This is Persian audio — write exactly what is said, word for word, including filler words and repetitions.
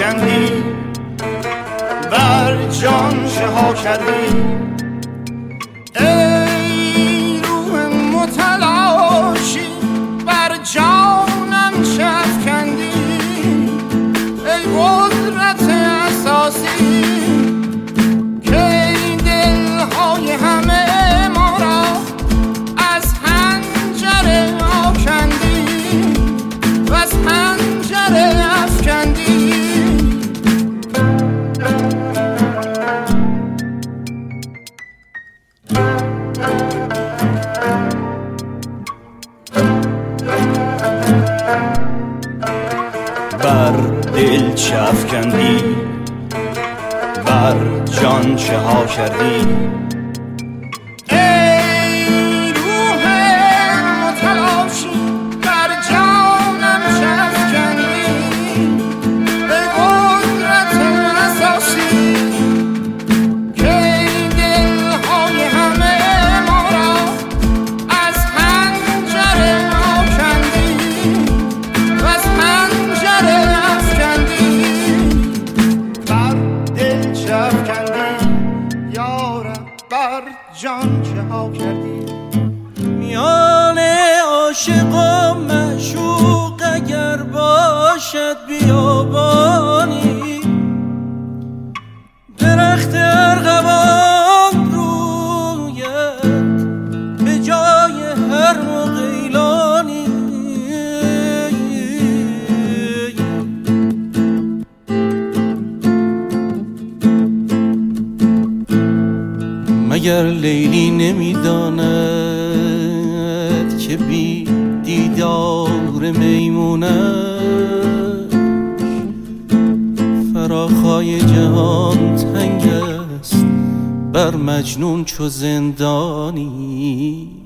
افکندی، بر جان چه ها کردی. ای روح متلاشی بر جانم چه افکندی، ای قدرت اساسی که این دلهای همه ما را از حنجره آکندی و از حنجره افکندی. بر دل چه افکندی، بر جان چه ها کردی. ای روح متلاشی بر جانم چه افکندی، ای قدرت اساسی که این دلهای همه ما را از حنجره آکندی و از حنجره افکندی. بر دل چه افکندی یارب، بر جان چه ها کردی. میان عاشق و معشوق اگر باشد بیابانی، درخت ارغوان رویت به جای هر مغیلانی. مگر لیلی نمیداند که بی دیدار میمونش فراخای جهان تنگ است بر مجنون چو زندانی.